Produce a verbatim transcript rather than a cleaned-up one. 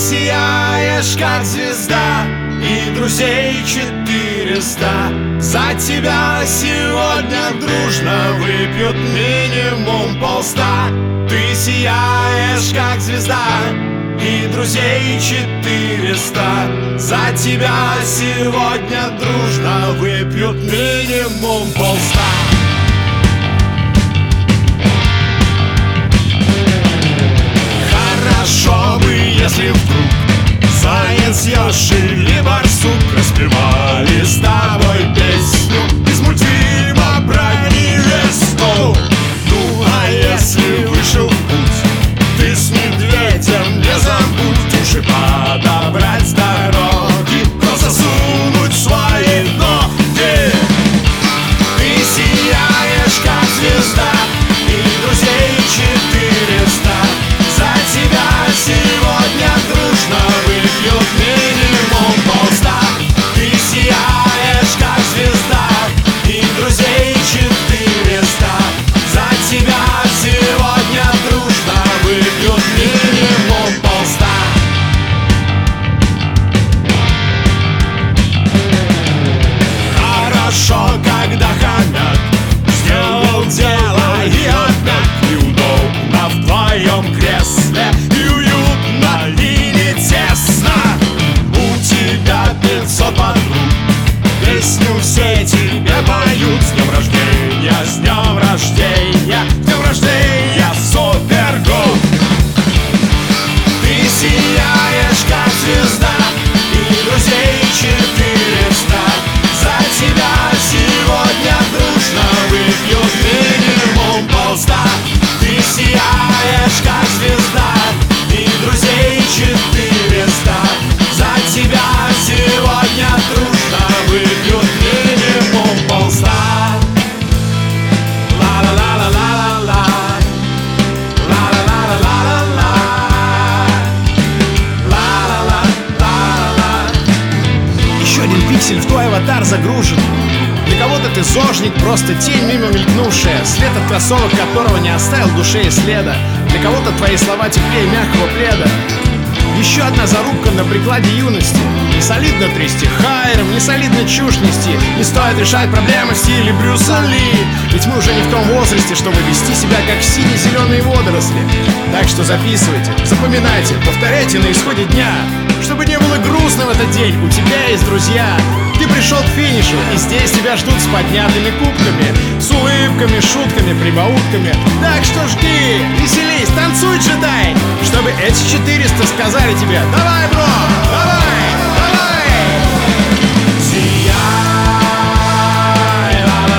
сияешь, как звезда, и друзей четыреста за тебя сегодня дружно выпьют минимум полста. Ты сияешь, как звезда, и друзей четыреста за тебя сегодня дружно выпьют минимум полста. Хорошо бы, если вдруг заяц, еж или барсук распевали с тобой песню из мультфильма про невесту. Ну а если вышел в путь, ты с медведем не забудь уши подобрать с дороги, но засунуть свои ноги. Ты сияешь, как звезда, и друзей четыреста за тебя сегодня дружно выпьют минимум полста. Ты сияешь, как звезда, и друзей четыреста за тебя сегодня дружно выпьют минимум полста. Хорошо, когда хомяк сделал дело и опять неудобно в твоем кресле, и уютно, и не тесно. У тебя пятьсот подруг, песню все тебе поют. С днем рождения, с днем рождения, с днем рождения, супергруп. Ты сияешь, как звезда, и друзей четыреста за тебя сегодня дружно выпьют минимум полста. Ты сияешь, как звезда, и друзей четыреста за тебя сегодня дружно выпьют минимум полста. Ла-ла-ла-ла-ла-ла, ла-ла-ла-ла-ла-ла, ла-ла-ла-ла-ла. Еще один пиксель в твой аватар загружен. Для кого-то ты зожник, просто тень мимо мелькнувшая, след от кроссовок которого не оставил в душе и следа. Для кого-то твои слова теплее мягкого пледа. Еще одна зарубка на прикладе юности. Не солидно трясти хайром, не солидно чушь нести. Не стоит решать проблемы в стиле Брюса Ли, ведь мы уже не в том возрасте, чтобы вести себя как сине-зеленые водоросли. Так что записывайте, запоминайте, повторяйте на исходе дня, чтобы не было грустно в этот день. У тебя есть друзья. Ты пришел к финишу, и здесь тебя ждут с поднятыми кубками, с улыбками, шутками, прибаутками. Так что жги, веселись, танцуй, джедай, чтобы эти четыреста сказали тебе: давай, бро, давай!